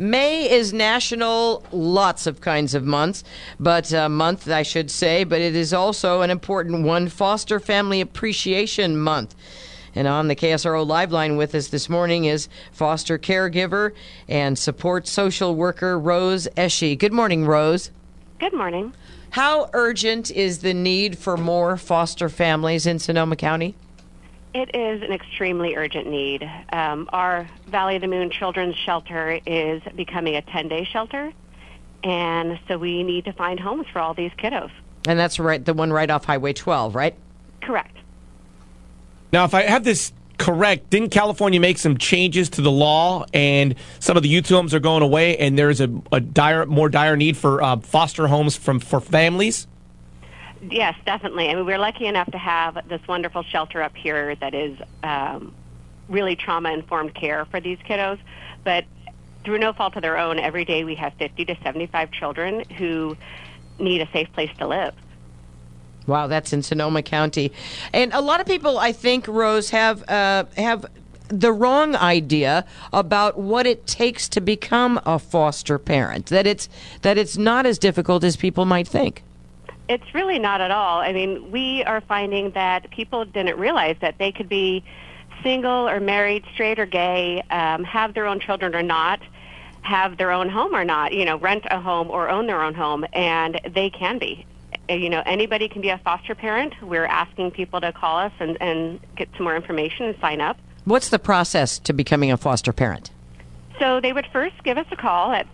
May is National lots of kinds of months, but month, I should say, but it is also an important one, Foster Family Appreciation Month. And on the KSRO Live Line with us this morning is foster caregiver and support social worker Rose Esche. Good morning, Rose. Good morning. How urgent is the need for more foster families in Sonoma County? It is an extremely urgent need. Our Valley of the Moon Children's Shelter is becoming a 10-day shelter, and so we need to find homes for all these kiddos. And that's right, the one right off Highway 12, right? Correct. Now, if I have this correct, didn't California make some changes to the law, and some of the youth homes are going away, and there's a more dire need for foster homes for families? Yes, definitely. I mean, we're lucky enough to have this wonderful shelter up here that is really trauma-informed care for these kiddos. But through no fault of their own, every day we have 50 to 75 children who need a safe place to live. Wow, that's in Sonoma County. And a lot of people, I think, Rose, have the wrong idea about what it takes to become a foster parent, that it's not as difficult as people might think. It's really not at all. I mean, we are finding that people didn't realize that they could be single or married, straight or gay, have their own children or not, have their own home or not, rent a home or own their own home, and they can be. Anybody can be a foster parent. We're asking people to call us and get some more information and sign up. What's the process to becoming a foster parent? So they would first give us a call at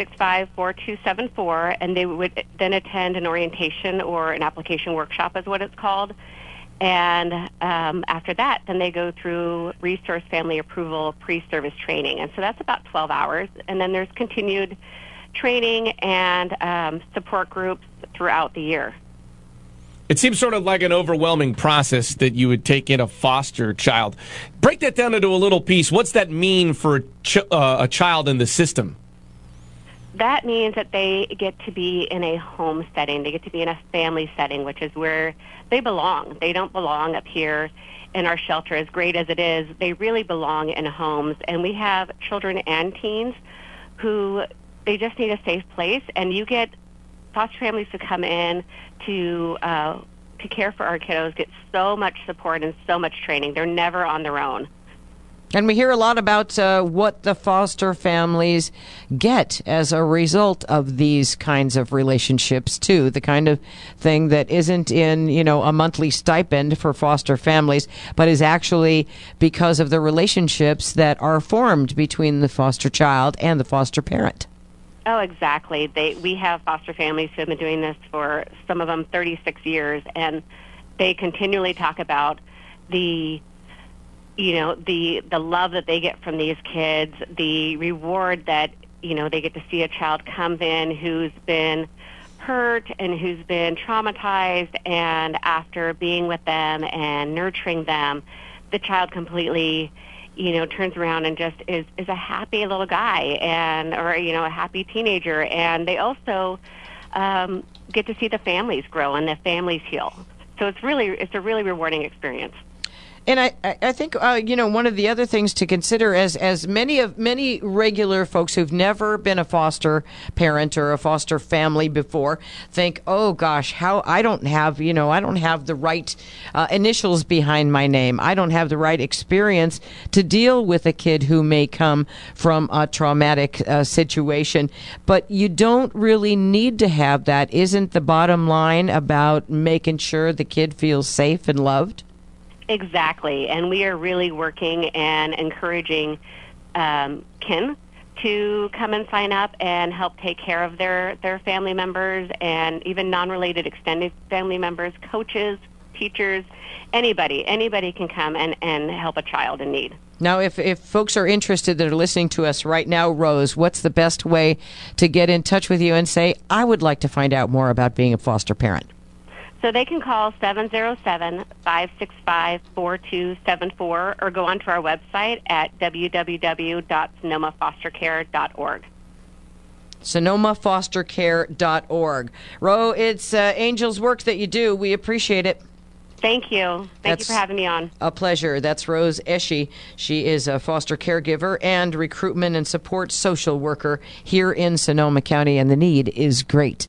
565-4274, and they would then attend an orientation or an application workshop is what it's called. And after that, then they go through resource family approval pre-service training. And so that's about 12 hours. And then there's continued training and support groups throughout the year. It seems sort of like an overwhelming process that you would take in a foster child. Break that down into a little piece. What's that mean for a child in the system? That means that they get to be in a home setting. They get to be in a family setting, which is where they belong. They don't belong up here in our shelter. As great as it is, they really belong in homes. And we have children and teens who they just need a safe place, and you get foster families to come in to care for our kiddos, get so much support and so much training. They're never on their own. And we hear a lot about what the foster families get as a result of these kinds of relationships, too. The kind of thing that isn't in, a monthly stipend for foster families, but is actually because of the relationships that are formed between the foster child and the foster parent. Oh, exactly. We have foster families who have been doing this for, some of them, 36 years, and they continually talk about the love that they get from these kids, the reward that, they get to see a child come in who's been hurt and who's been traumatized, and after being with them and nurturing them, the child completely turns around and just is a happy little guy or a happy teenager. And they also get to see the families grow and the families heal. So it's a really rewarding experience. And I think one of the other things to consider, as many regular folks who've never been a foster parent or a foster family before think, oh gosh, how I don't have the right initials behind my name. I don't have the right experience to deal with a kid who may come from a traumatic situation. But you don't really need to have that. Isn't the bottom line about making sure the kid feels safe and loved? Exactly, and we are really working and encouraging kin to come and sign up and help take care of their family members and even non-related extended family members, coaches, teachers, anybody can come and help a child in need. Now, if folks are interested that are listening to us right now, Rose, what's the best way to get in touch with you and say, I would like to find out more about being a foster parent? So they can call 707-565-4274 or go onto our website at www.sonomafostercare.org. SonomaFosterCare.org. Ro, it's Angel's work that you do. We appreciate it. Thank you. Thank you for having me on. A pleasure. That's Rose Eshi. She is a foster caregiver and recruitment and support social worker here in Sonoma County, and the need is great.